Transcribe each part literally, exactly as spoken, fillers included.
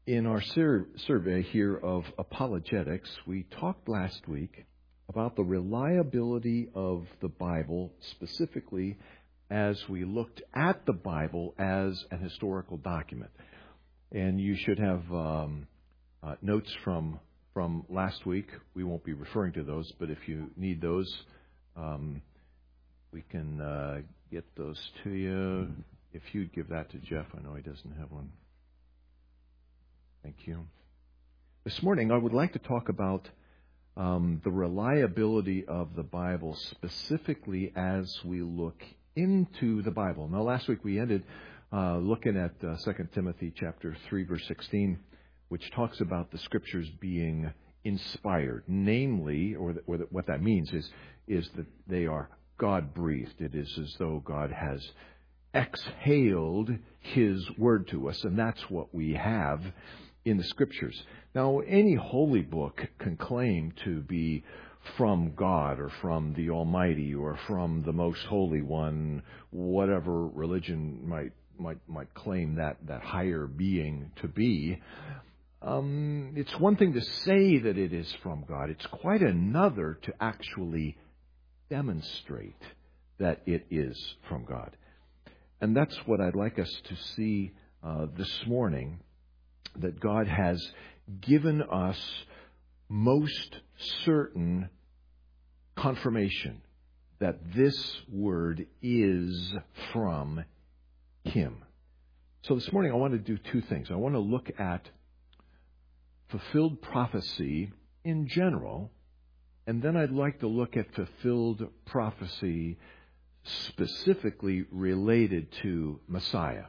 In our sur- survey here of apologetics, we talked last week about the reliability of the Bible, specifically as we looked at the Bible as an historical document. And you should have um, uh, notes from from last week. We won't be referring to those, but if you need those, um, we can uh, get those to you. If you'd give that to Jeff, I know he doesn't have one. Thank you. This morning, I would like to talk about um, the reliability of the Bible, specifically as we look into the Bible. Now, last week we ended uh, looking at uh, Second Timothy chapter three, verse sixteen, which talks about the Scriptures being inspired. Namely, or, the, or the, what that means is, is that they are God-breathed. It is as though God has exhaled His Word to us, and that's what we have in the Scriptures. Now, any holy book can claim to be from God or from the Almighty or from the Most Holy One, whatever religion might might might claim that, that higher being to be. Um, it's one thing to say that it is from God. It's quite another to actually demonstrate that it is from God. And that's what I'd like us to see uh, this morning, that God has given us most certain confirmation that this word is from Him. So this morning I want to do two things. I want to look at fulfilled prophecy in general, and then I'd like to look at fulfilled prophecy specifically related to Messiah.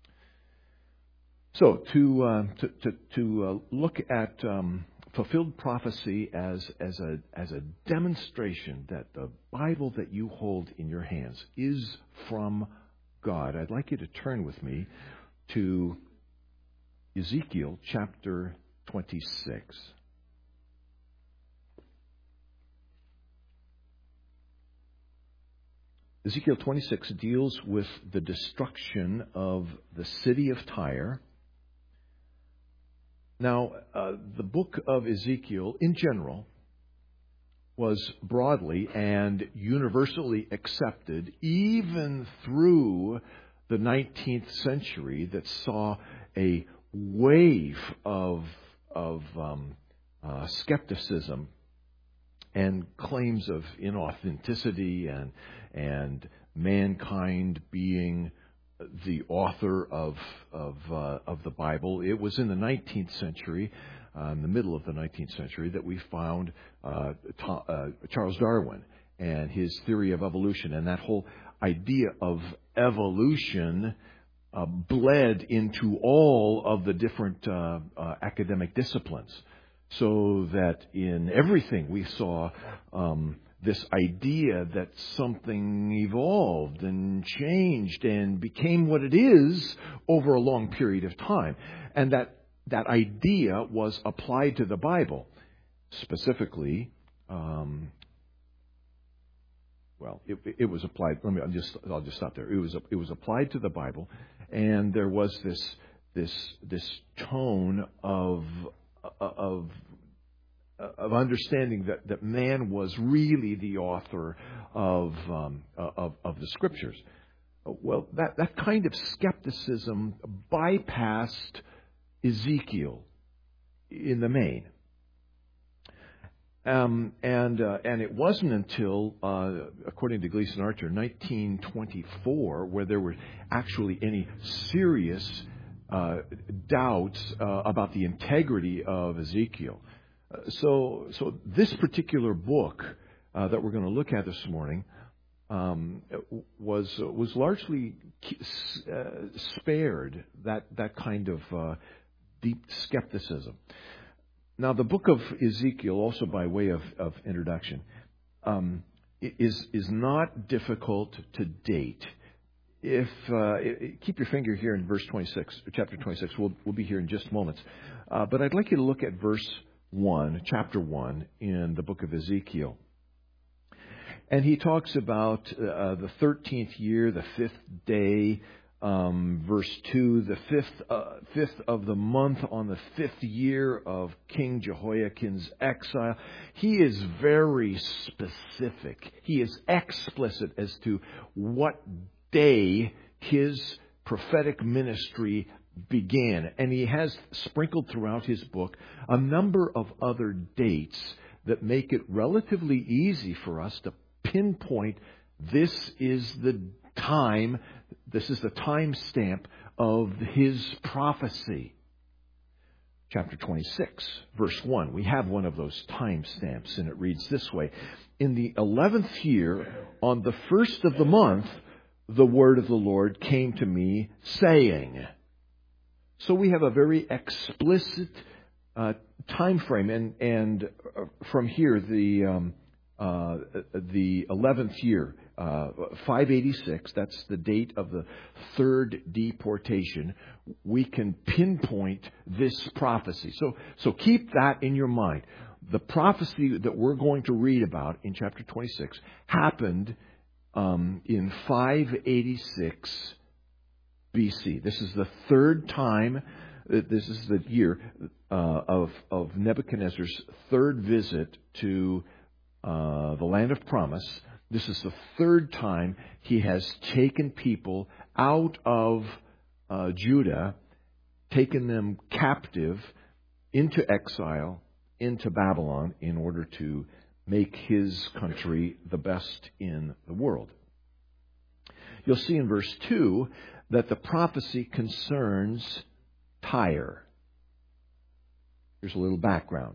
So to uh, to to, to uh, look at um, fulfilled prophecy as as a as a demonstration that the Bible that you hold in your hands is from God, I'd like you to turn with me to Ezekiel chapter twenty-six. Ezekiel twenty-six deals with the destruction of the city of Tyre. Now, uh, the book of Ezekiel, in general, was broadly and universally accepted, even through the nineteenth century, that saw a wave of, of um, uh, skepticism and claims of inauthenticity and and mankind being the author of of uh, of the Bible. It was in the nineteenth century, uh, in the middle of the nineteenth century, that we found uh, Ta- uh, Charles Darwin and his theory of evolution, and that whole idea of evolution uh, bled into all of the different uh, uh, academic disciplines. So that in everything we saw um, this idea that something evolved and changed and became what it is over a long period of time. And that that idea was applied to the Bible. Specifically, um, well, it, it was applied, let me I'll just I'll just stop there. It was it was applied to the Bible, and there was this this this tone of of of understanding that, that man was really the author of, um, of of the Scriptures. Well, that, that kind of skepticism bypassed Ezekiel in the main. Um, and uh, and it wasn't until, uh, according to Gleason Archer, nineteen twenty-four, where there were actually any serious uh, doubts uh, about the integrity of Ezekiel. Uh, so, so this particular book uh, that we're going to look at this morning um, was was largely uh, spared that that kind of uh, deep skepticism. Now, the book of Ezekiel, also by way of, of introduction, um, is is not difficult to date. If uh, keep your finger here in verse twenty-six, chapter twenty-six. We'll we'll be here in just moments, uh, but I'd like you to look at verse one, chapter one, in the book of Ezekiel. And he talks about uh, the thirteenth year, the fifth day. Um, verse two, the fifth, uh, fifth of the month on the fifth year of King Jehoiakim's exile. He is very specific. He is explicit as to what day his prophetic ministry began. And he has sprinkled throughout his book a number of other dates that make it relatively easy for us to pinpoint this is the time, this is the time stamp of his prophecy. Chapter twenty-six, verse one. We have one of those time stamps, and it reads this way. In the eleventh year, on the first of the month, the word of the Lord came to me, saying. So we have a very explicit uh, time frame, and and uh, from here the um, uh, the eleventh year, uh, five eighty-six. That's the date of the third deportation. We can pinpoint this prophecy. So so keep that in your mind. The prophecy that we're going to read about in chapter twenty-six happened um, in five eighty-six B C. This is the third time. This is the year uh, of of Nebuchadnezzar's third visit to uh, the land of promise. This is the third time he has taken people out of uh, Judah, taken them captive into exile, into Babylon, in order to make his country the best in the world. You'll see in verse two that the prophecy concerns Tyre. Here's a little background.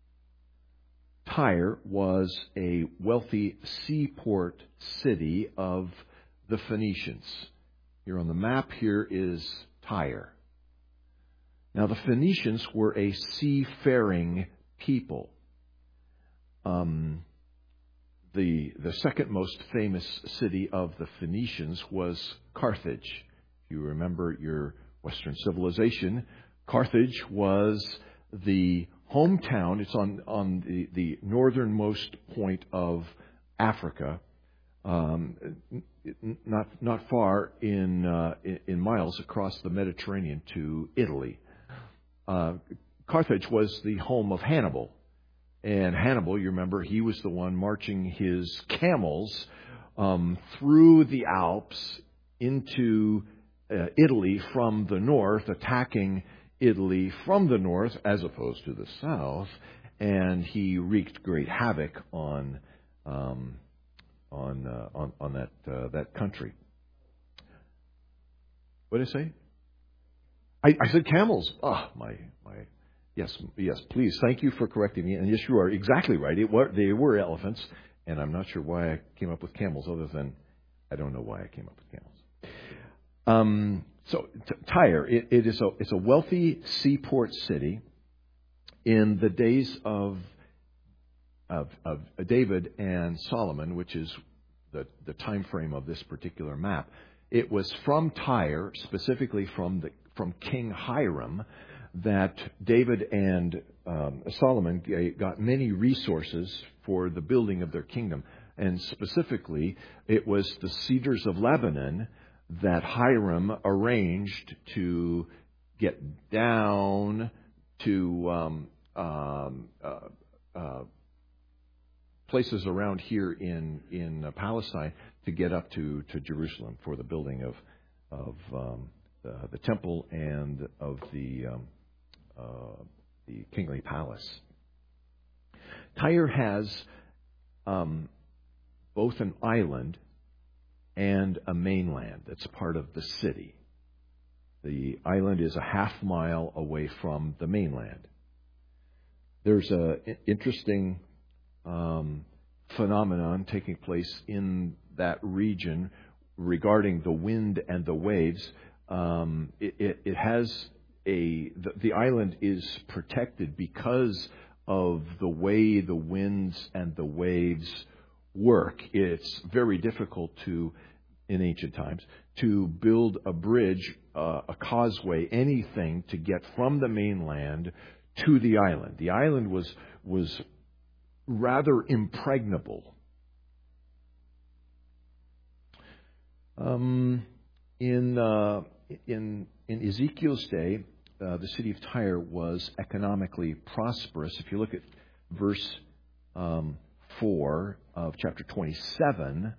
Tyre was a wealthy seaport city of the Phoenicians. Here on the map here is Tyre. Now the Phoenicians were a seafaring people. Um, the the second most famous city of the Phoenicians was Carthage. If you remember your Western civilization, Carthage was the hometown. It's on, on the, the northernmost point of Africa, um, not not far in, uh, in miles across the Mediterranean to Italy. Uh, Carthage was the home of Hannibal. And Hannibal, you remember, he was the one marching his camels um, through the Alps into uh, Italy from the north, attacking Italy from the north as opposed to the south, and he wreaked great havoc on um, on, uh, on on that uh, that country. What did I say? I, I said camels. Ah, oh, my my. Yes, yes. Please, thank you for correcting me. And yes, you are exactly right. It were, they were elephants, and I'm not sure why I came up with camels, other than I don't know why I came up with camels. Um, so t- Tyre, it, it is a it's a wealthy seaport city. In the days of of, of David and Solomon, which is the the time frame of this particular map, it was from Tyre, specifically from the from King Hiram, that David and um, Solomon got many resources for the building of their kingdom. And specifically, it was the cedars of Lebanon that Hiram arranged to get down to um, um, uh, uh, places around here in, in uh, Palestine to get up to, to Jerusalem for the building of, of um, uh, the temple and of the um, Uh, the kingly palace. Tyre has um, both an island and a mainland that's part of the city. The island is a half mile away from the mainland. There's an interesting um, phenomenon taking place in that region regarding the wind and the waves. Um, it, it, it has A, the, the island is protected because of the way the winds and the waves work. It's very difficult to, in ancient times, to build a bridge, uh, a causeway, anything to get from the mainland to the island. The island was was rather impregnable. Um. In uh, in in Ezekiel's day, uh, the city of Tyre was economically prosperous. If you look at verse um, four of chapter twenty-seven,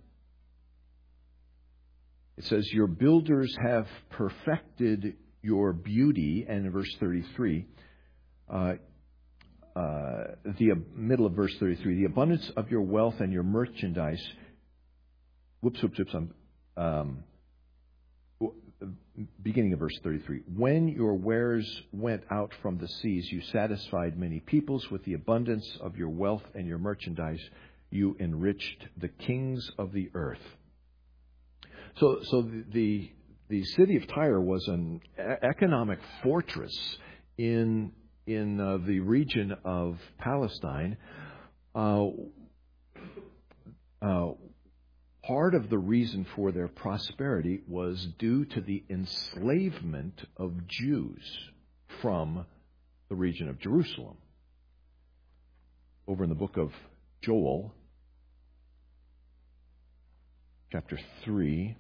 it says, "Your builders have perfected your beauty," and in verse thirty-three, uh, uh, the middle of verse thirty-three, "The abundance of your wealth and your merchandise." Whoops, whoops, whoops. I'm, um, beginning of verse thirty-three. "When your wares went out from the seas, you satisfied many peoples with the abundance of your wealth and your merchandise. You enriched the kings of the earth." So, so the, the the city of Tyre was an economic fortress in in uh, the region of Palestine. Uh, uh, part of the reason for their prosperity was due to the enslavement of Jews from the region of Jerusalem. Over in the book of Joel, chapter three,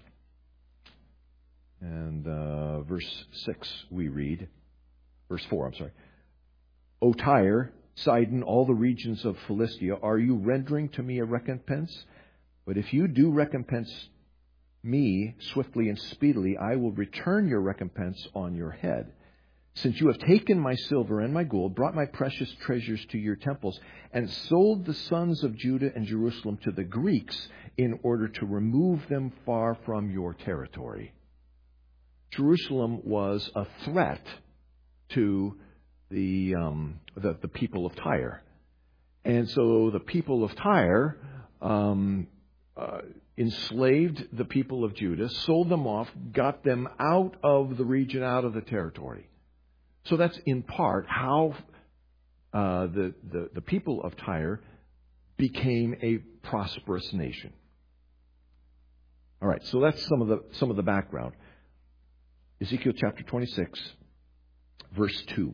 and uh, verse six, we read, verse four, I'm sorry. "O Tyre, Sidon, all the regions of Philistia, are you rendering to me a recompense? But if you do recompense me swiftly and speedily, I will return your recompense on your head. Since you have taken my silver and my gold, brought my precious treasures to your temples, and sold the sons of Judah and Jerusalem to the Greeks in order to remove them far from your territory." Jerusalem was a threat to the, um, the, the people of Tyre. And so the people of Tyre um, uh, enslaved the people of Judah, sold them off, got them out of the region, out of the territory. So that's in part how uh, the, the, the people of Tyre became a prosperous nation. All right, so that's some of the some of the background. Ezekiel chapter twenty-six, verse two,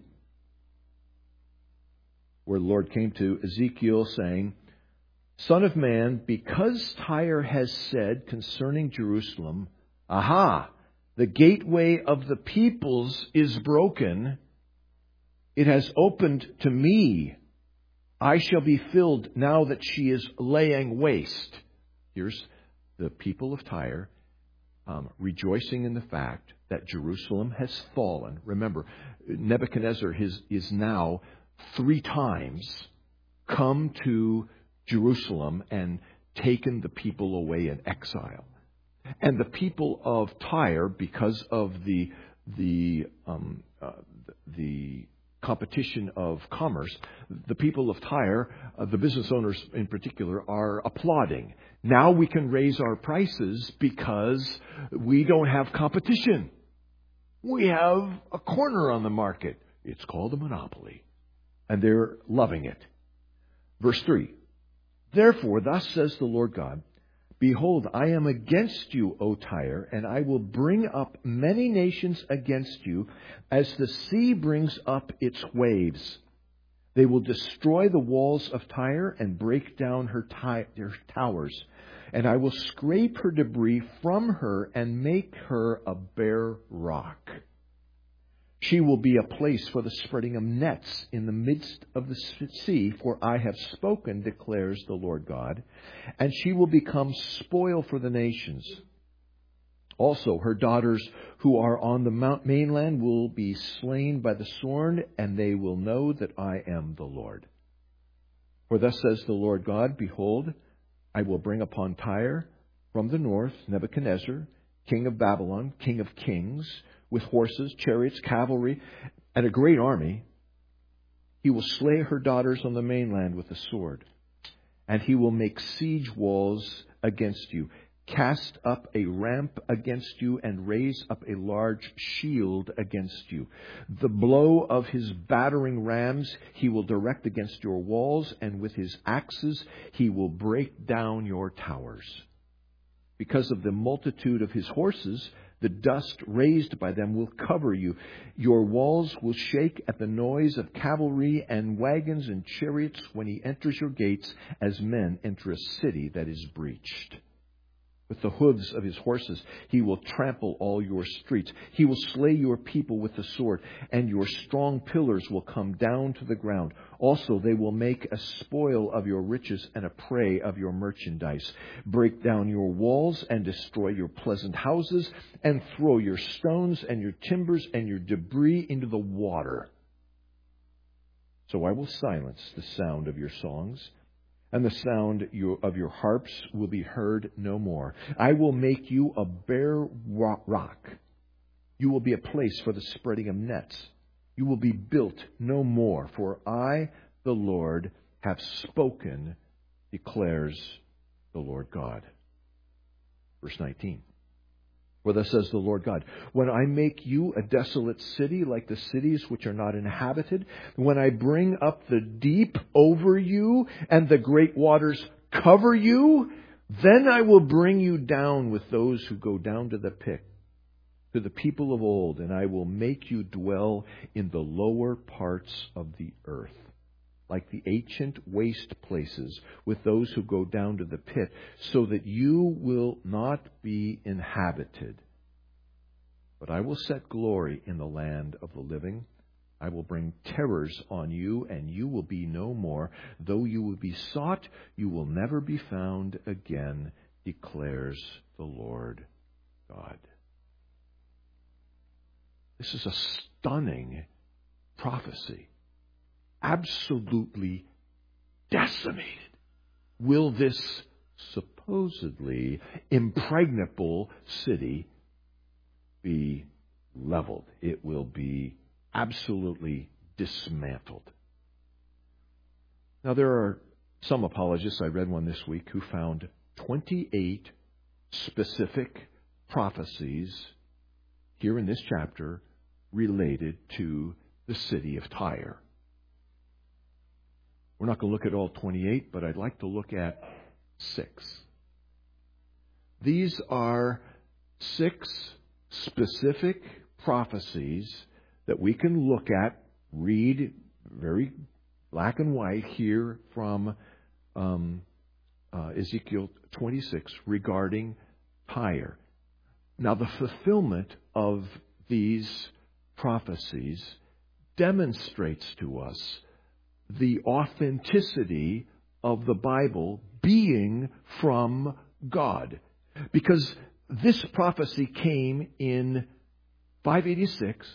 where the Lord came to Ezekiel saying, "Son of man, because Tyre has said concerning Jerusalem, 'Aha, the gateway of the peoples is broken. It has opened to me. I shall be filled now that she is laying waste.'" Here's the people of Tyre um, rejoicing in the fact that Jerusalem has fallen. Remember, Nebuchadnezzar is, is now three times come to Jerusalem and taken the people away in exile. And the people of Tyre, because of the the um, uh, the competition of commerce, the people of Tyre, uh, the business owners in particular, are applauding. Now we can raise our prices because we don't have competition. We have a corner on the market. It's called a monopoly. And they're loving it. Verse three. "Therefore, thus says the Lord God, behold, I am against you, O Tyre, and I will bring up many nations against you, as the sea brings up its waves. They will destroy the walls of Tyre and break down her, ty- her towers, and I will scrape her debris from her and make her a bare rock. She will be a place for the spreading of nets in the midst of the sea, for I have spoken, declares the Lord God, and she will become spoil for the nations. Also, her daughters who are on the mount mainland will be slain by the sword, and they will know that I am the Lord. For thus says the Lord God, behold, I will bring upon Tyre from the north Nebuchadnezzar, king of Babylon, king of kings, with horses, chariots, cavalry, and a great army. He will slay her daughters on the mainland with the sword, and he will make siege walls against you, cast up a ramp against you, and raise up a large shield against you. The blow of his battering rams he will direct against your walls, and with his axes he will break down your towers. Because of the multitude of his horses, the dust raised by them will cover you. Your walls will shake at the noise of cavalry and wagons and chariots when he enters your gates, as men enter a city that is breached. With the hooves of his horses, he will trample all your streets. He will slay your people with the sword, and your strong pillars will come down to the ground. Also, they will make a spoil of your riches and a prey of your merchandise. Break down your walls and destroy your pleasant houses, and throw your stones and your timbers and your debris into the water. So I will silence the sound of your songs, and the sound of your harps will be heard no more. I will make you a bare rock. You will be a place for the spreading of nets. You will be built no more, for I, the Lord, have spoken, declares the Lord God. Verse nineteen. For thus says the Lord God, when I make you a desolate city like the cities which are not inhabited, when I bring up the deep over you and the great waters cover you, then I will bring you down with those who go down to the pit, to the people of old, and I will make you dwell in the lower parts of the earth, like the ancient waste places, with those who go down to the pit, so that you will not be inhabited. But I will set glory in the land of the living. I will bring terrors on you, and you will be no more. Though you will be sought, you will never be found again, declares the Lord God. This is a stunning prophecy. Absolutely decimated will this supposedly impregnable city be leveled. It will be absolutely dismantled. Now, there are some apologists, I read one this week, who found twenty-eight specific prophecies here in this chapter related to the city of Tyre. We're not going to look at all twenty-eight, but I'd like to look at six. These are six specific prophecies that we can look at, read very black and white here from um, uh, Ezekiel twenty-six regarding Tyre. Now, the fulfillment of these prophecies demonstrates to us the authenticity of the Bible being from God. Because this prophecy came in five eighty-six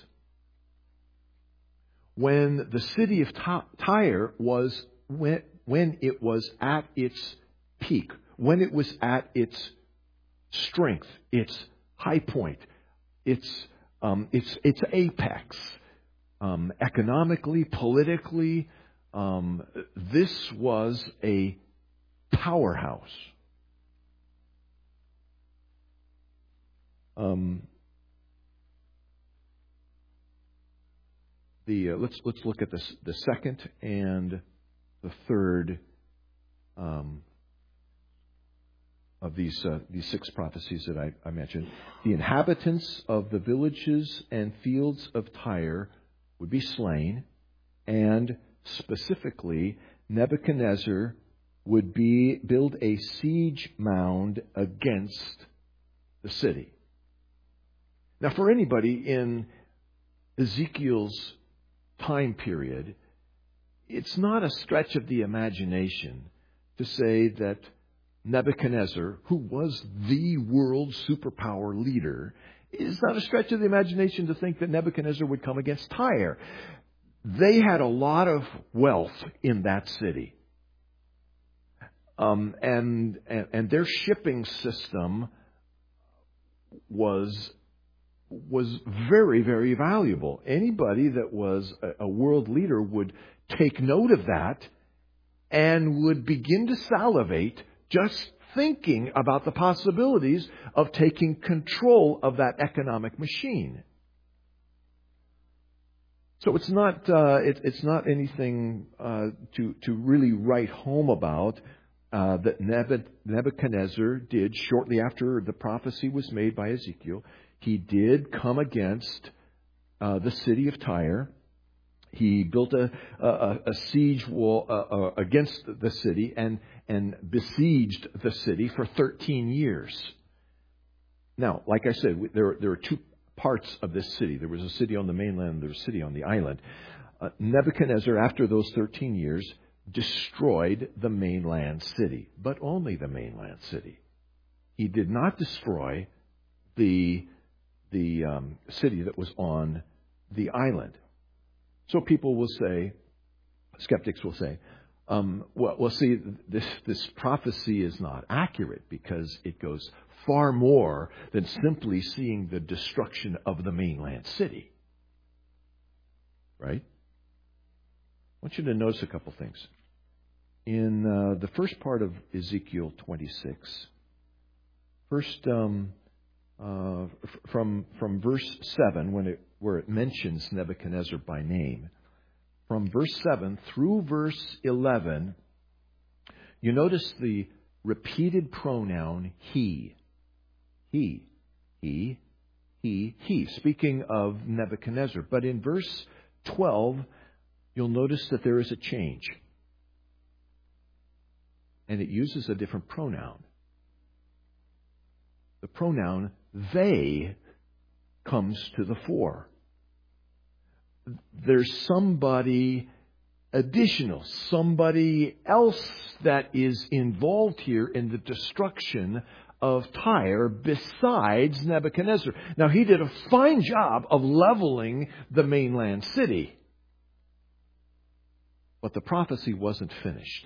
when the city of Tyre was, when, when it was at its peak, when it was at its strength, its high point, its, um, its, its apex, um, economically, politically. Um, this was a powerhouse. Um, the uh, let's let's look at this, the second and the third um, of these uh, these six prophecies that I, I mentioned. The inhabitants of the villages and fields of Tyre would be slain, and specifically, Nebuchadnezzar would be build a siege mound against the city. Now, for anybody in Ezekiel's time period, it's not a stretch of the imagination to say that Nebuchadnezzar, who was the world superpower leader, it's not a stretch of the imagination to think that Nebuchadnezzar would come against Tyre. They had a lot of wealth in that city. Um, and, and, and their shipping system was, was very, very valuable. Anybody that was a, a world leader would take note of that and would begin to salivate just thinking about the possibilities of taking control of that economic machine. So it's not uh, it, it's not anything uh, to to really write home about uh, that Nebuchadnezzar did shortly after the prophecy was made by Ezekiel. He did come against uh, the city of Tyre. He built a a, a siege wall uh, uh, against the city and and besieged the city for thirteen years. Now, like I said, there, there are two parts of this city. There was a city on the mainland, and there was a city on the island. Uh, Nebuchadnezzar, after those thirteen years, destroyed the mainland city, but only the mainland city. He did not destroy the, the um, city that was on the island. So people will say, skeptics will say, um, well, well, see, this, this prophecy is not accurate because it goes far more than simply seeing the destruction of the mainland city. Right? I want you to notice a couple things. In uh, the first part of Ezekiel twenty-six, first um, uh, f- from from verse seven, when it where it mentions Nebuchadnezzar by name, from verse seven through verse eleven, you notice the repeated pronoun he. He, he, he, he, speaking of Nebuchadnezzar. But in verse twelve, you'll notice that there is a change. And it uses a different pronoun. The pronoun they comes to the fore. There's somebody additional, somebody else that is involved here in the destruction of Tyre besides Nebuchadnezzar. Now, he did a fine job of leveling the mainland city. But the prophecy wasn't finished.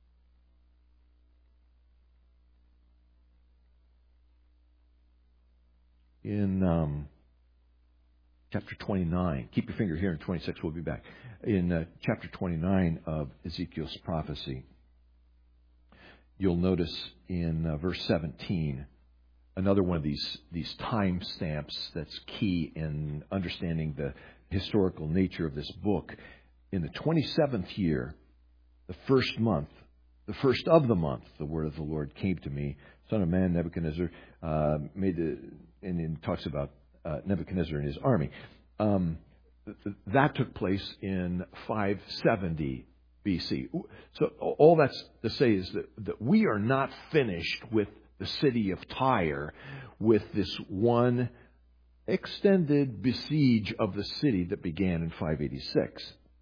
In um, chapter twenty-nine, keep your finger here in twenty-six, we'll be back. In uh, chapter twenty-nine of Ezekiel's prophecy, you'll notice in uh, verse seventeen, another one of these, these time stamps that's key in understanding the historical nature of this book. In the twenty-seventh year, the first month, the first of the month, the word of the Lord came to me, Son of man, Nebuchadnezzar, uh, made the, and it talks about uh, Nebuchadnezzar and his army. Um, th- that took place in five seventy B C. So all that's to say is that, that we are not finished with the city of Tyre with this one extended besiege of the city that began in five eighty-six.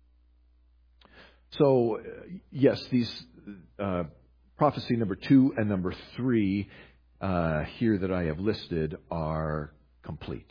So, yes, these uh, prophecy number two and number three uh, here that I have listed are complete.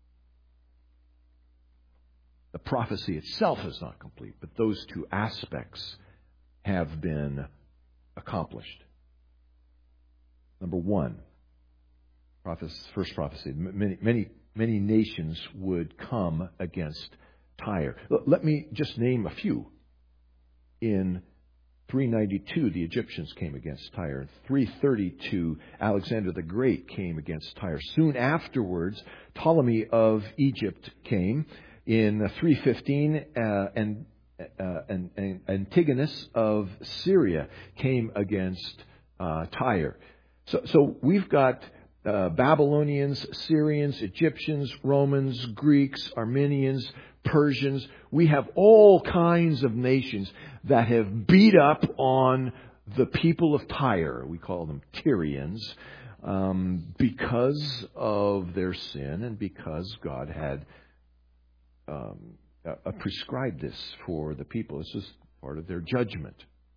The prophecy itself is not complete, but those two aspects have been accomplished. Number one, prophecy, first prophecy, many, many, many nations would come against Tyre. Let me just name a few. In three ninety-two, the Egyptians came against Tyre. In three thirty-two, Alexander the Great came against Tyre. Soon afterwards, Ptolemy of Egypt came. In three fifteen, uh, and, uh, and, and Antigonus of Syria came against uh, Tyre. So, so we've got uh, Babylonians, Syrians, Egyptians, Romans, Greeks, Armenians, Persians. We have all kinds of nations that have beat up on the people of Tyre. We call them Tyrians um, because of their sin and because God had um, uh, prescribed this for the people. This is part of their judgment.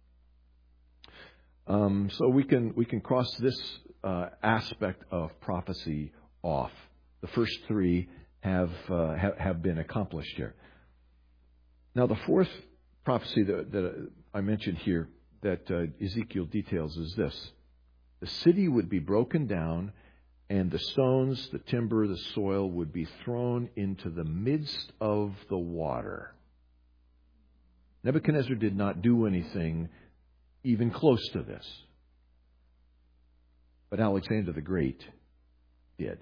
Um, so we can we can cross this uh, aspect of prophecy off. The first three have uh, have, have been accomplished here. Now, the fourth prophecy that, that I mentioned here that uh, Ezekiel details is this: the city would be broken down, and the stones, the timber, the soil would be thrown into the midst of the water. Nebuchadnezzar did not do anything even close to this. But Alexander the Great did.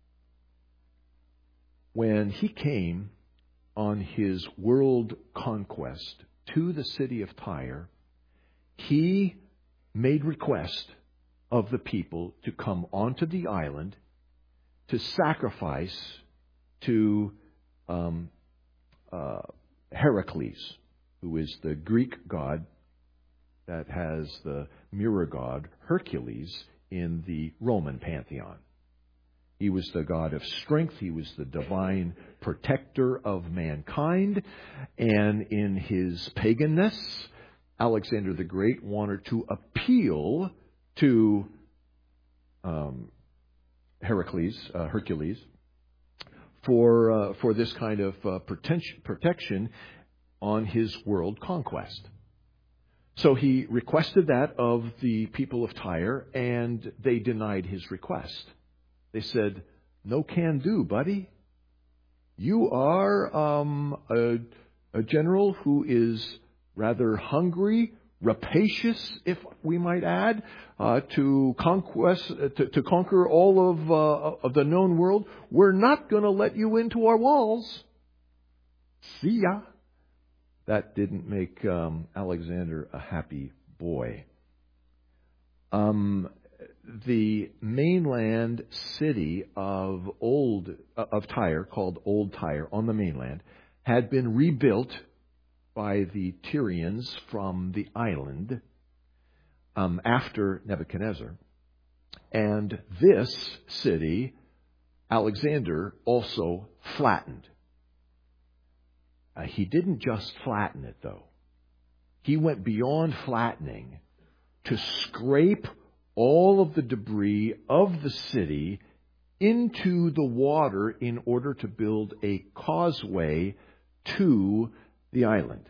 When he came on his world conquest to the city of Tyre, he made request of the people to come onto the island to sacrifice to um, uh, Heracles, who is the Greek god that has the mirror god Hercules in the Roman pantheon. He was the God of strength. He was the divine protector of mankind. And in his paganness, Alexander the Great wanted to appeal to um, Heracles, uh, Hercules, for uh, for this kind of uh, protection, protection on his world conquest. So he requested that of the people of Tyre, and they denied his request. They said, "No can do, buddy. You are um, a, a general who is rather hungry, rapacious, if we might add, uh, to conquest, to, to conquer all of uh, of the known world. We're not going to let you into our walls. See ya." That didn't make um, Alexander a happy boy. Um, the mainland city of old uh, of Tyre, called Old Tyre, on the mainland, had been rebuilt by the Tyrians from the island um, after Nebuchadnezzar. And this city, Alexander also flattened. Uh, he didn't just flatten it, though. He went beyond flattening to scrape all of the debris of the city into the water in order to build a causeway to the island.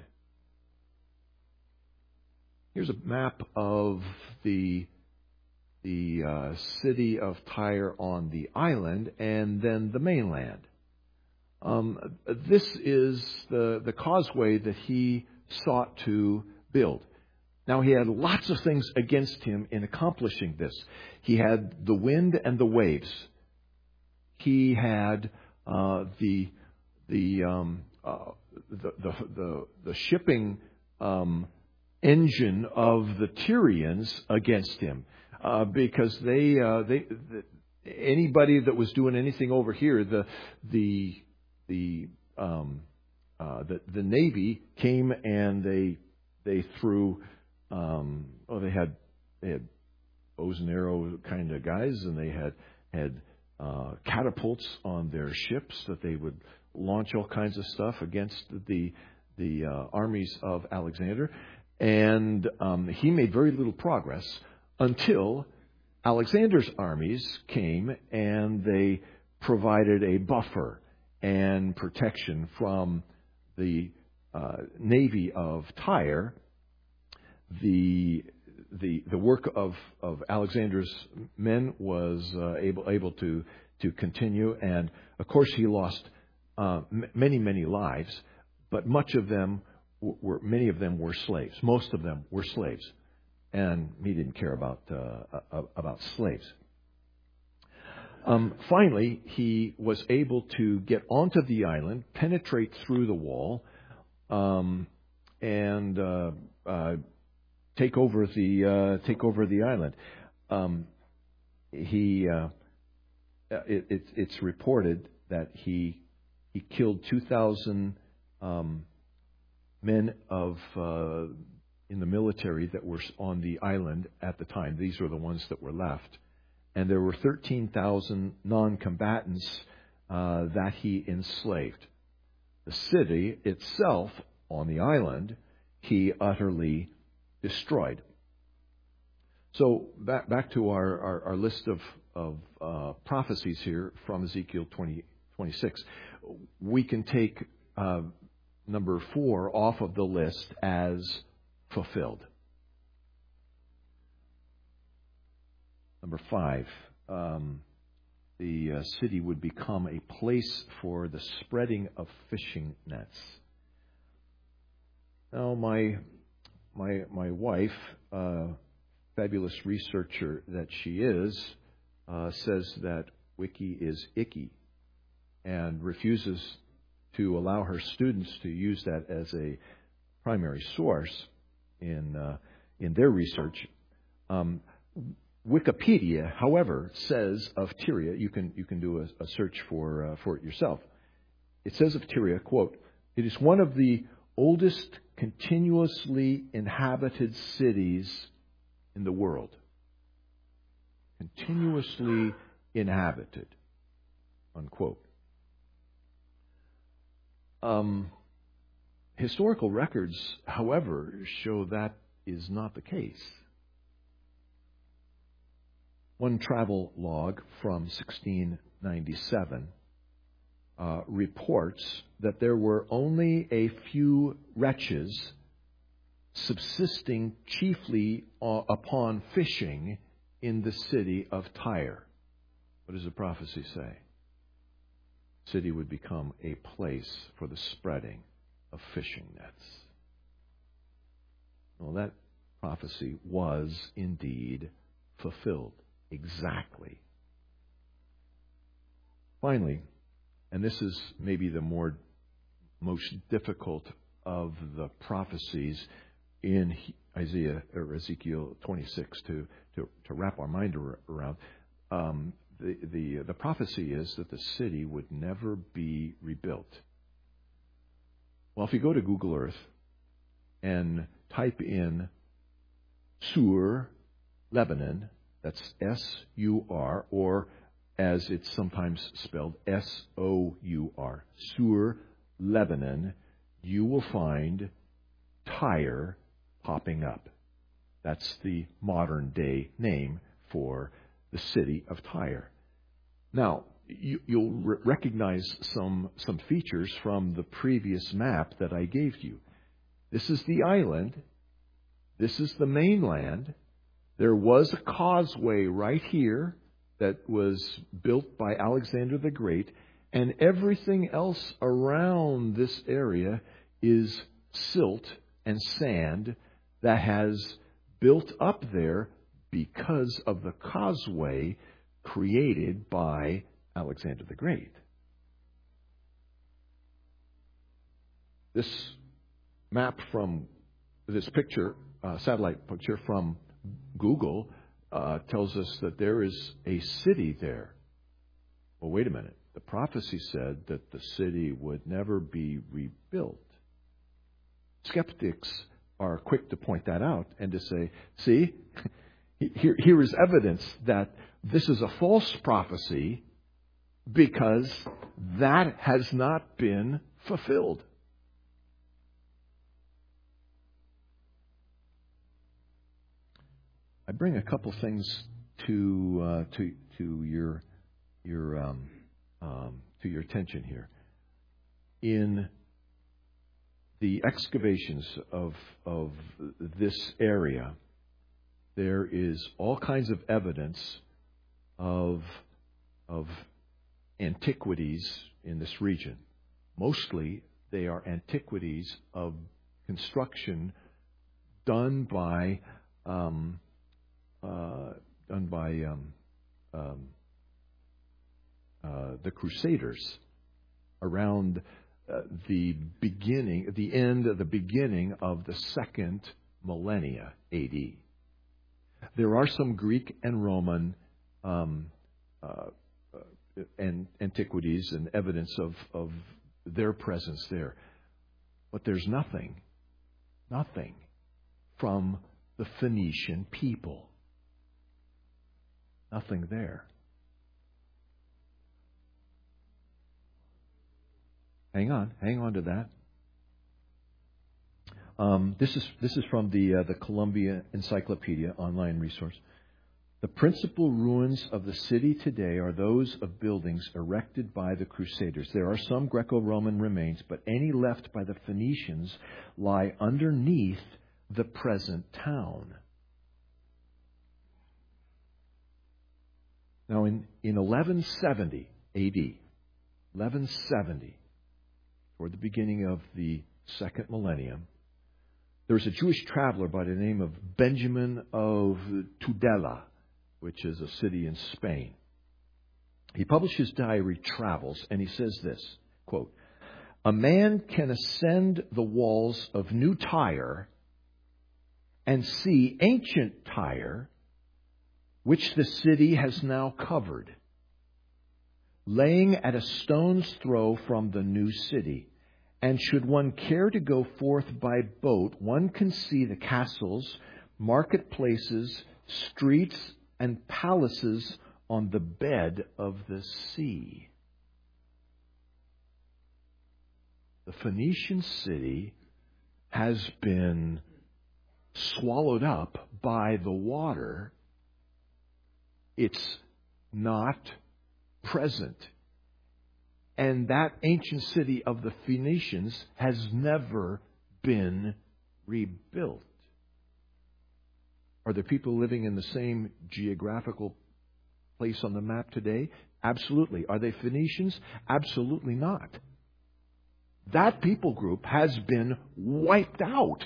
Here's a map of the the uh, city of Tyre on the island and then the mainland. Um, this is the, the causeway that he sought to build. Now, he had lots of things against him in accomplishing this. He had the wind and the waves. He had uh, the the, um, uh, the the the the shipping um, engine of the Tyrians against him, uh, because they uh, they the, anybody that was doing anything over here, the the the um, uh, the the Navy came and they they threw um, oh they had they had bows and arrow kind of guys, and they had had uh, catapults on their ships that they would launch all kinds of stuff against the the uh, armies of Alexander, and um, he made very little progress until Alexander's armies came and they provided a buffer and protection from the uh, navy of Tyre. The the the work of, of Alexander's men was uh, able able to to continue, and of course he lost uh, m- many many lives, but much of them were many of them were slaves. Most of them were slaves, and he didn't care about uh, about slaves. Um, finally, he was able to get onto the island, penetrate through the wall, um, and uh, uh, take over the uh, take over the island. Um, he uh, it, it, it's reported that he he killed two thousand um, men of uh, in the military that were on the island at the time. These were the ones that were left. And there were thirteen thousand non-combatants uh, that he enslaved. The city itself on the island, he utterly destroyed. So back back to our, our, our list of, of uh, prophecies here from Ezekiel twenty, twenty-six. We can take uh, number four off of the list as fulfilled. Number five, um, the uh, city would become a place for the spreading of fishing nets. Now, my my my wife, uh, fabulous researcher that she is, uh, says that Wiki is icky, and refuses to allow her students to use that as a primary source in uh, in their research. Um, Wikipedia, however, says of Tyre, you can you can do a, a search for uh, for it yourself. It says of Tyre, quote, "It is one of the oldest continuously inhabited cities in the world." Continuously inhabited. unquote. Um, historical records, however, show that is not the case. One travel log from sixteen ninety-seven uh, reports that there were only a few wretches subsisting chiefly uh, upon fishing in the city of Tyre. What does the prophecy say? The city would become a place for the spreading of fishing nets. Well, that prophecy was indeed fulfilled exactly. Finally, and this is maybe the more most difficult of the prophecies in Isaiah or Ezekiel twenty-six to, to, to wrap our mind around, um, the, the, the prophecy is that the city would never be rebuilt. Well, if you go to Google Earth and type in Sur, Lebanon, that's S U R, or as it's sometimes spelled, S O U R, Sur, Lebanon, you will find Tyre popping up. That's the modern day name for the city of Tyre. Now, you, you'll re- recognize some, some features from the previous map that I gave you. This is the island. This is the mainland. There was a causeway right here that was built by Alexander the Great, and everything else around this area is silt and sand that has built up there because of the causeway created by Alexander the Great. This map from this picture, uh, satellite picture from Google, uh, tells us that there is a city there. Well, wait a minute. The prophecy said that the city would never be rebuilt. Skeptics are quick to point that out and to say, see, here, here is evidence that this is a false prophecy because that has not been fulfilled. I bring a couple things to uh, to to your your um, um, to your attention here. In the excavations of of this area, there is all kinds of evidence of of antiquities in this region. Mostly, they are antiquities of construction done by um, uh, done by um, um, uh, the Crusaders around uh, the beginning, the end of the beginning of the second millennia A D. There are some Greek and Roman um, uh, uh, and antiquities and evidence of, of their presence there. But there's nothing, nothing from the Phoenician people. Nothing there. Hang on, hang on to that. Um, this is this is from the uh, the Columbia Encyclopedia online resource. The principal ruins of the city today are those of buildings erected by the Crusaders. There are some Greco-Roman remains, but any left by the Phoenicians lie underneath the present town. Now, in, in eleven seventy A D, eleven seventy, toward the beginning of the second millennium, there was a Jewish traveler by the name of Benjamin of Tudela, which is a city in Spain. He published his diary Travels, and he says this, quote, "A man can ascend the walls of New Tyre and see ancient Tyre, which the city has now covered, laying at a stone's throw from the new city. And should one care to go forth by boat, one can see the castles, marketplaces, streets, and palaces on the bed of the sea." the Phoenician city has been swallowed up by the water. It's not present. And that ancient city of the Phoenicians has never been rebuilt. Are there people living in the same geographical place on the map today? Absolutely. Are they Phoenicians? Absolutely not. That people group has been wiped out.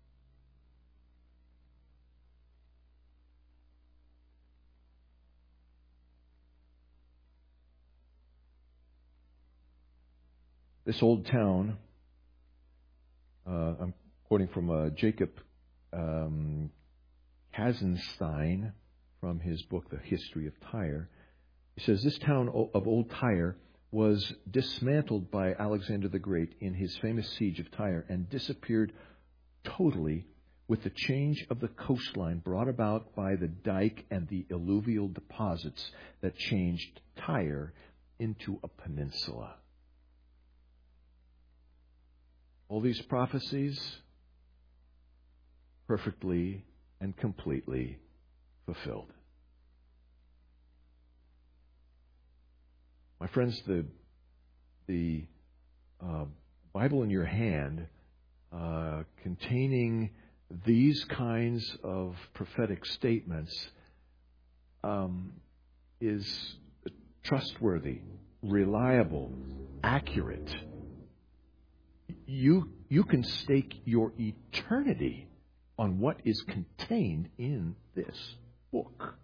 This old town, uh, I'm quoting from uh, Jacob um, Kazenstein from his book, The History of Tyre. He says, this town of old Tyre was dismantled by Alexander the Great in his famous siege of Tyre and disappeared totally with the change of the coastline brought about by the dike and the alluvial deposits that changed Tyre into a peninsula. All these prophecies perfectly and completely fulfilled. My friends, the the uh, Bible in your hand, uh, containing these kinds of prophetic statements, um, is trustworthy, reliable, accurate. You you can stake your eternity on what is contained in this book.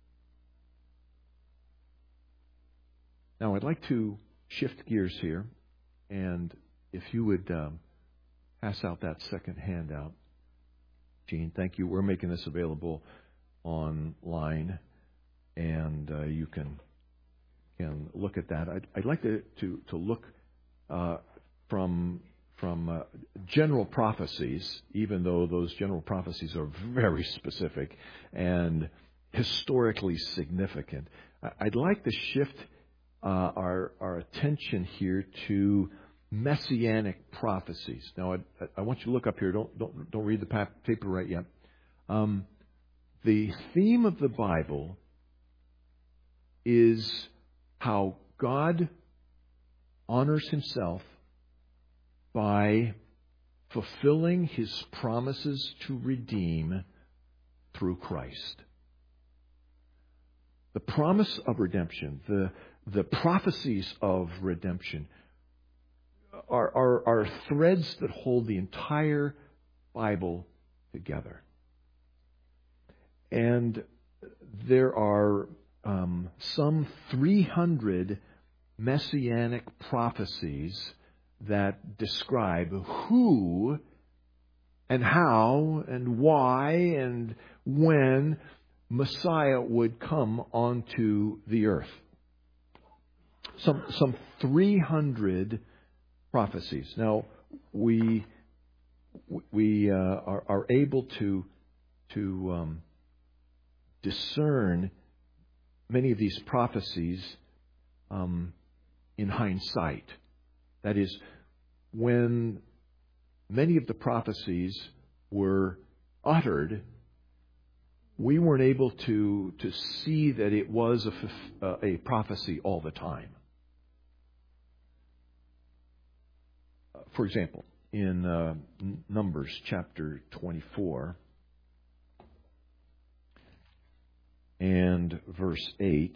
Now, I'd like to shift gears here, and if you would um, pass out that second handout. Gene, thank you. We're making this available online, and uh, you can can look at that. I'd, I'd like to to, to look uh, from from uh, general prophecies, even though those general prophecies are very specific and historically significant. I'd like to shift uh, our our attention here to messianic prophecies. Now, I, I want you to look up here. Don't don't don't read the paper right yet. Um, the theme of the Bible is how God honors Himself by fulfilling His promises to redeem through Christ. The promise of redemption, the the prophecies of redemption, are, are, are threads that hold the entire Bible together. And there are um, some three hundred messianic prophecies that describe who and how and why and when Messiah would come onto the earth. Some some three hundred prophecies. Now we we uh, are, are able to to um, discern many of these prophecies um, in hindsight. That is, when many of the prophecies were uttered, we weren't able to to see that it was a, uh, a prophecy all the time. Uh, for example, in uh, Numbers chapter twenty-four and verse eight,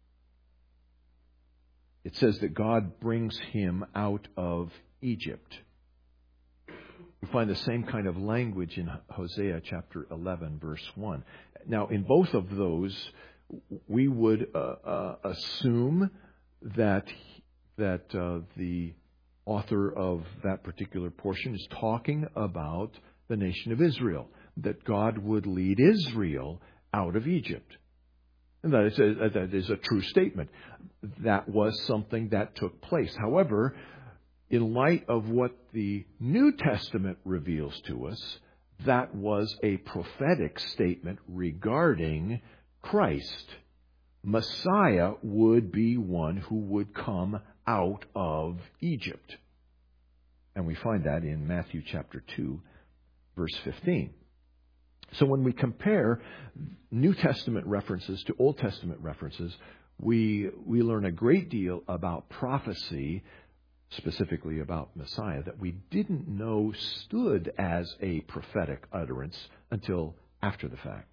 it says that God brings him out of Egypt. We find the same kind of language in Hosea chapter eleven, verse one. Now, in both of those, we would uh, uh, assume that that uh, the author of that particular portion is talking about the nation of Israel, that God would lead Israel out of Egypt. And that is a, that is a true statement. That was something that took place. However, in light of what the New Testament reveals to us, that was a prophetic statement regarding Christ. Messiah would be one who would come out of Egypt. And we find that in Matthew chapter two, verse fifteen. So when we compare New Testament references to Old Testament references, we we learn a great deal about prophecy, specifically about Messiah, that we didn't know stood as a prophetic utterance until after the fact.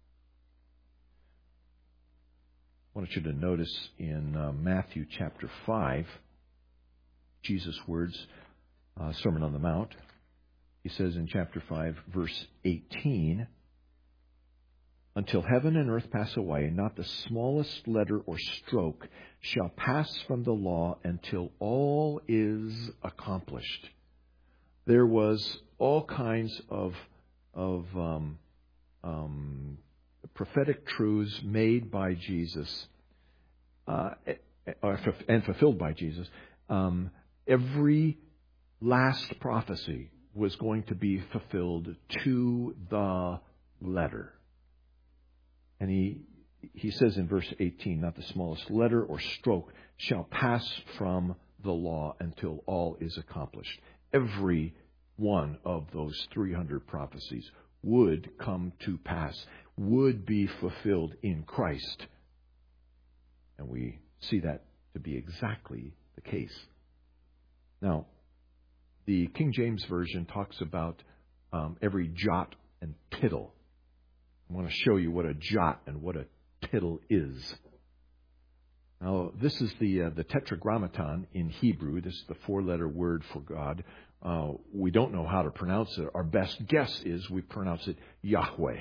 I want you to notice in uh, Matthew chapter five, Jesus' words, uh, Sermon on the Mount. He says in chapter five, verse eighteen, "Until heaven and earth pass away, not the smallest letter or stroke shall pass from the law until all is accomplished." There was all kinds of of um, um, prophetic truths made by Jesus uh, and fulfilled by Jesus. Um, every last prophecy was going to be fulfilled to the letter. And he he says in verse eighteen, "Not the smallest letter or stroke shall pass from the law until all is accomplished." Every one of those three hundred prophecies would come to pass, would be fulfilled in Christ. And we see that to be exactly the case. Now, the King James Version talks about um, every jot and tittle. I want to show you what a jot and what a tittle is. Now, this is the uh, the Tetragrammaton in Hebrew. This is the four-letter word for God. Uh, we don't know how to pronounce it. Our best guess is we pronounce it Yahweh.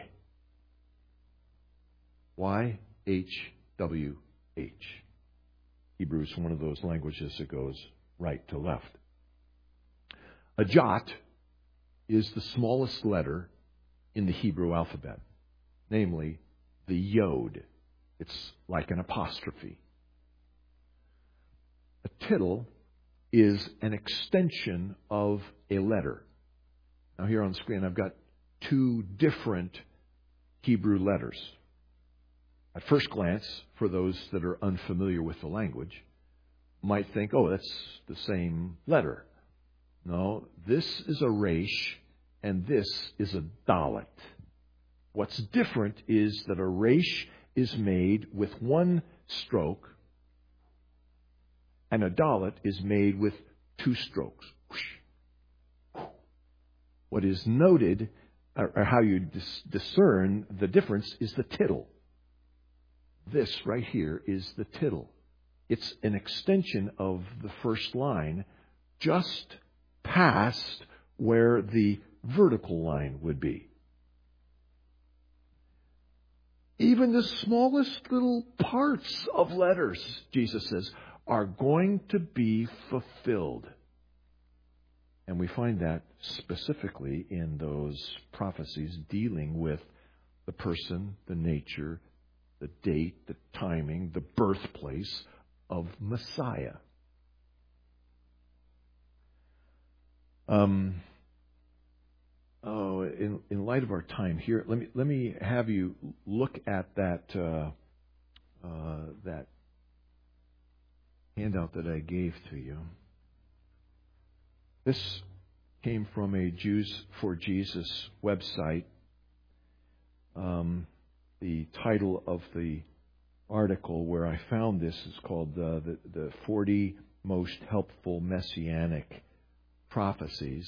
Y H W H. Hebrew is one of those languages that goes right to left. A jot is the smallest letter in the Hebrew alphabet, namely the yod. It's like an apostrophe. A tittle is an extension of a letter. Now here on the screen I've got two different Hebrew letters. At first glance, for those that are unfamiliar with the language, might think, oh, that's the same letter. No, this is a resh and this is a dalet. What's different is that a resh is made with one stroke and a dalet is made with two strokes. What is noted, or how you dis- discern the difference, is the tittle. This right here is the tittle. It's an extension of the first line, just past where the vertical line would be. Even the smallest little parts of letters, Jesus says, are going to be fulfilled. And we find that specifically in those prophecies dealing with the person, the nature, the date, the timing, the birthplace of Messiah. Um, oh, in, in light of our time here, let me let me have you look at that uh, uh, that handout that I gave to you. This came from a Jews for Jesus website. Um, the title of the article where I found this is called uh, the, the forty Most Helpful Messianic Prophecies.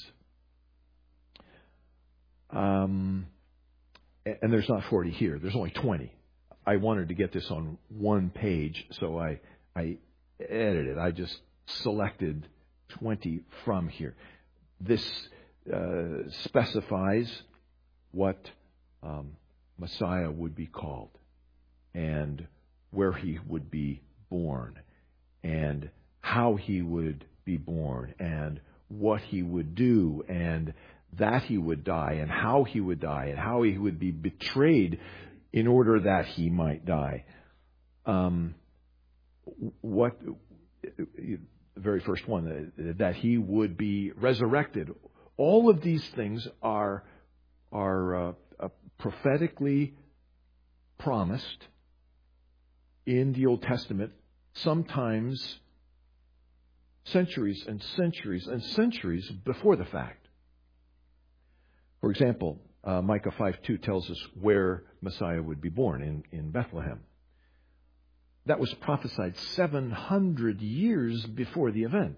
Um, and there's not forty here. There's only twenty. I wanted to get this on one page, so I, I edited. I just selected twenty from here. This uh, specifies what um, Messiah would be called and where he would be born and how he would be born and what he would do and that he would die and how he would die and how he would be betrayed in order that he might die. Um, what the very first one, that he would be resurrected. All of these things are are uh, uh, prophetically promised in the Old Testament, sometimes centuries and centuries and centuries before the fact. For example, uh, Micah five two tells us where Messiah would be born, in, in Bethlehem. That was prophesied seven hundred years before the event.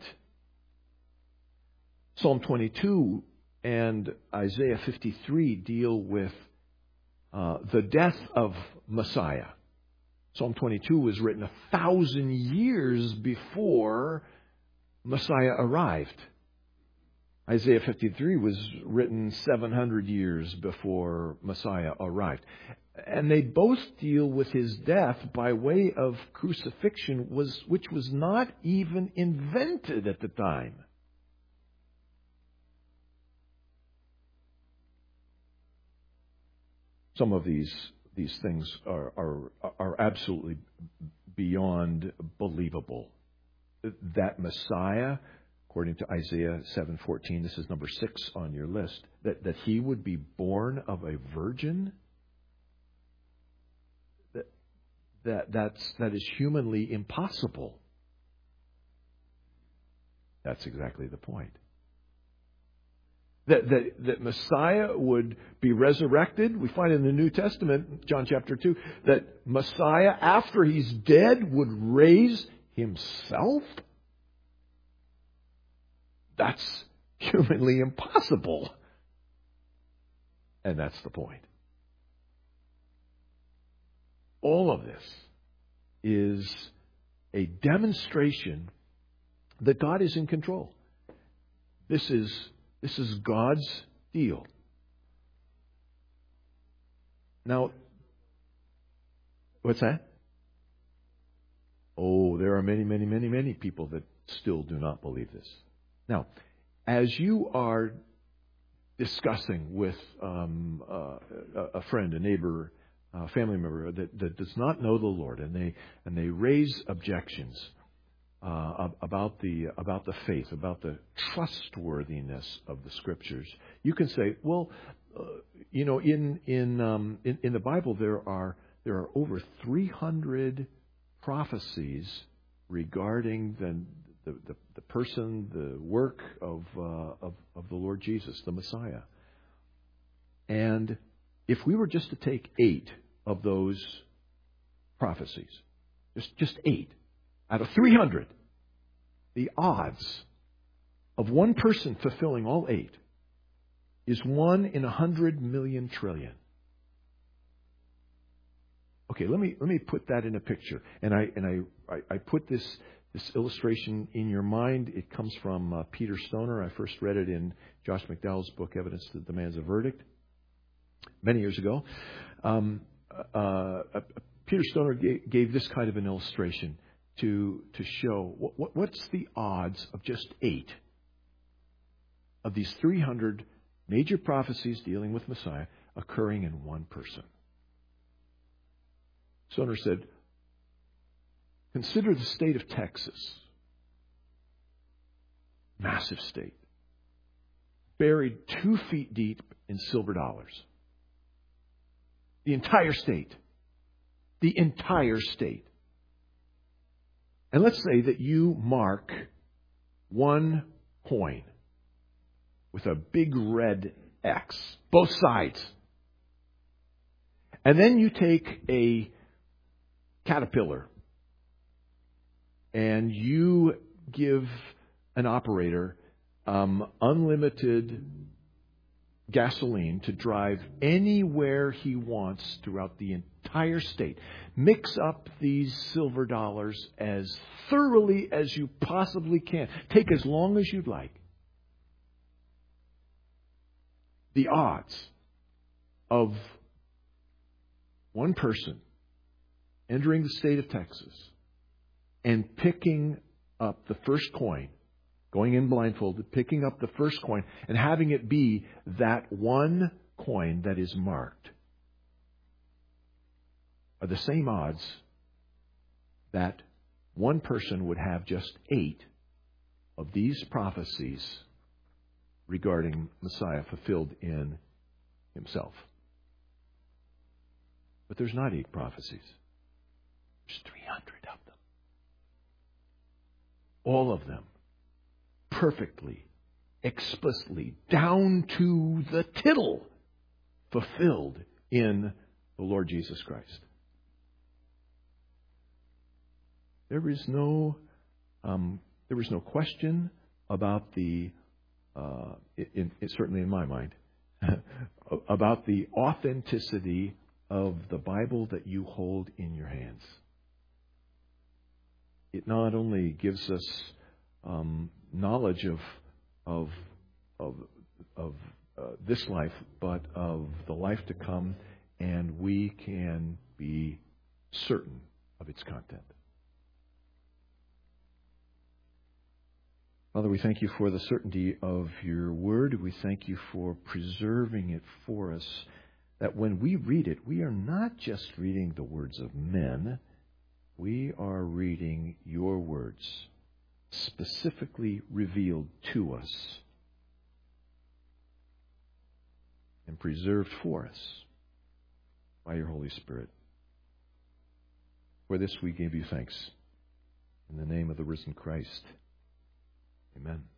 Psalm twenty-two and Isaiah fifty-three deal with uh, the death of Messiah. Psalm twenty-two was written a thousand years before Messiah arrived. Isaiah fifty-three was written seven hundred years before Messiah arrived. And they both deal with his death by way of crucifixion, was which was not even invented at the time. Some of these these things are are, are absolutely beyond believable. That Messiah, according to Isaiah seven fourteen, this is number six on your list, that, that he would be born of a virgin, that, that that's that is humanly impossible. That's exactly the point. That, that, that Messiah would be resurrected. We find in the New Testament, John chapter two, that Messiah, after he's dead, would raise himself. That's humanly impossible. And that's the point. All of this is a demonstration that God is in control. This is This is God's deal. Now, what's that? Oh, there are many, many, many, many people that still do not believe this. Now, as you are discussing with um, uh, a friend, a neighbor, a family member that, that does not know the Lord, and they and they raise objections Uh, about the about the faith, about the trustworthiness of the Scriptures, you can say, well, uh, you know, in in, um, in in the Bible there are there are over three hundred prophecies regarding the the, the, the person, the work of, uh, of of the Lord Jesus, the Messiah. And if we were just to take eight of those prophecies, just just eight. Out of three hundred, the odds of one person fulfilling all eight is one in a hundred million trillion. Okay, let me let me put that in a picture, and I and I I, I put this this illustration in your mind. It comes from uh, Peter Stoner. I first read it in Josh McDowell's book, Evidence That Demands a Verdict, many years ago. Um, uh, uh, Peter Stoner gave, gave this kind of an illustration to to show what, what, what's the odds of just eight of these three hundred major prophecies dealing with Messiah occurring in one person. Stoner said, consider the state of Texas. Massive state. Buried two feet deep in silver dollars. The entire state. The entire state. And let's say that you mark one coin with a big red X, both sides. And then you take a caterpillar and you give an operator um, unlimited gasoline to drive anywhere he wants throughout the entire state. Mix up these silver dollars as thoroughly as you possibly can. Take as long as you'd like. The odds of one person entering the state of Texas and picking up the first coin, going in blindfolded, picking up the first coin, and having it be that one coin that is marked are the same odds that one person would have just eight of these prophecies regarding Messiah fulfilled in himself. But there's not eight prophecies. There's three hundred of them. All of them perfectly, explicitly, down to the tittle, fulfilled in the Lord Jesus Christ. There is no, um, there is no question about the, uh, in, in, certainly in my mind, about the authenticity of the Bible that you hold in your hands. It not only gives us um, knowledge of of of, of uh, this life, but of the life to come, and we can be certain of its content. Father, we thank you for the certainty of your word. We thank you for preserving it for us, that when we read it, we are not just reading the words of men, we are reading your words, specifically revealed to us and preserved for us by your Holy Spirit. For this we give you thanks. In the name of the risen Christ. Amen.